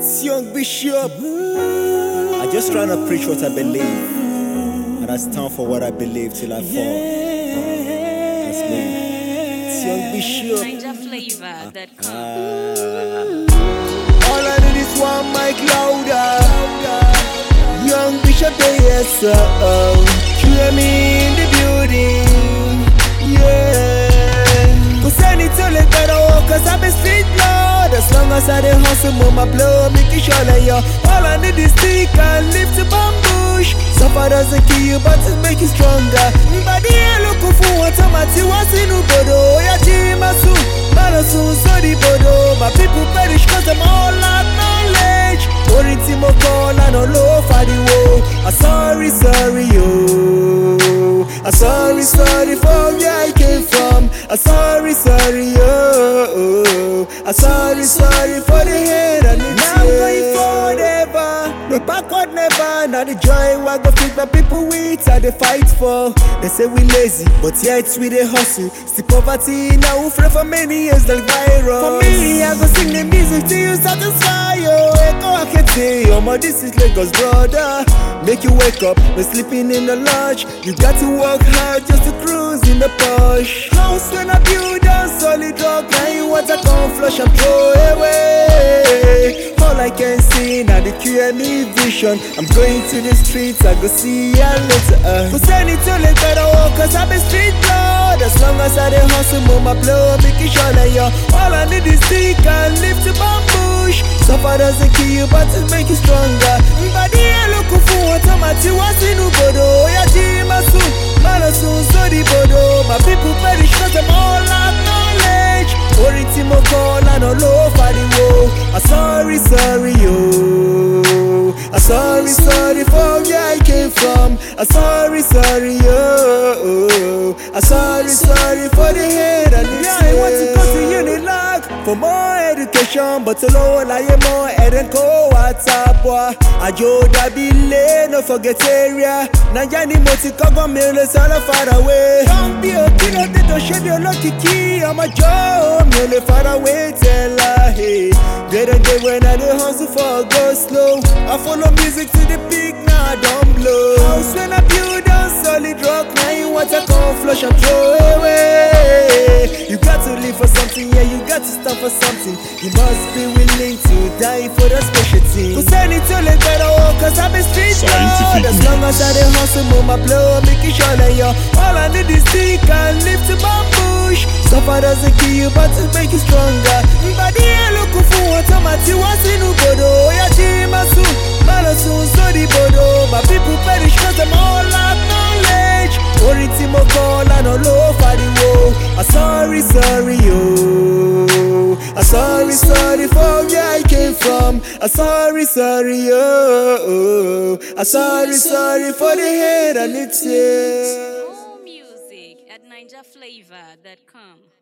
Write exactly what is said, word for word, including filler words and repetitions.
It's Young Bishop. I just trying to preach what I believe, and I stand for what I believe till I fall. That's me. It's Young Bishop. Ninja flavor that comes. Uh, all I need is one mic louder. Young Bishop, yes sir. Hear me in the building. Yeah. Cause I need to let that out, cause I'm a street blood. As long as I dey hustle, mama blow, make it sure that you. All I need is stick and lift the bambush. Suffer doesn't kill you, but it make you stronger. But the look for what I'm at, you was in Ubodo. Ya Jimasu, Marasu, so the Bodo. My people perish cause I'm all out knowledge. Orintimo call and all over the world. I'm sorry, sorry, yo. I'm sorry, sorry for where I came from. I'm sorry, sorry, yo. I'm sorry, sorry for the hate and it's now I'm going forever. No backward never. Now the joy we go feed my people with and they fight for. They say we lazy, but yet we they hustle. Still poverty now we fret for many years like virus. For me, I go sing the music till you satisfy you. Echo I can say, oh my, this is Lagos, brother. Make you wake up, no sleeping in the lodge. You got to work hard just to cruise in the Porsche. House when I build a solid rock, now you want to come flush and throw away. All I can see now the cure me vision. I'm going to the streets, I go see ya later. Uh. Cause I need to let better walk, cause I'm a street blood. As long as I dey hustle, mama blow, make it sure that you. All I need is stick and lift the bambush. Suffer doesn't kill you, but it make you stronger. But the look for what I'm at, you was in Ubodo. Ya Jimasu, Marasu, so the Bodo. My people perish cause I'm all out knowledge. Orintimo call and all over the world. I'm sorry, sorry, yo. I'm sorry, sorry for where I came from. I'm sorry, sorry, yo. I'm sorry, sorry for the hate and the yeah, I want to go to Unilag for more education, but to lower like more head and go WhatsApp. Ajo Dabile, no forget area. Najani moti kogo mele sala far away. Don't be a killer, they don't shed your lucky key. I'm a Joe, mele far away, tell her, hey. They don't get when I dey hustle for go slow. I follow music to the peak, now I don't blow. House when I build a solid rock, now you want to come flush and throw away. You got to live for something, yeah, you got to stand for something. You must be willing to die for the special thing. Cause I need to let better walk, cause I'm a street blood. As long as I dey hustle, mama blow, make it sure that you. All I need is stick and lift the bambush. Suffer doesn't kill you, but it make you stronger. But the look for what I'm at, you was in Ubodo. Ya Jimasu, Marasu, so the Bodo. My people perish cause I'm all out knowledge. Orintimo call and all over the world. I'm sorry, sorry, yo. I'm sorry, sorry for where I came from. I'm sorry, sorry, yo. I'm sorry, sorry for the hate and it's yeah. More music at ninja flavor dot com.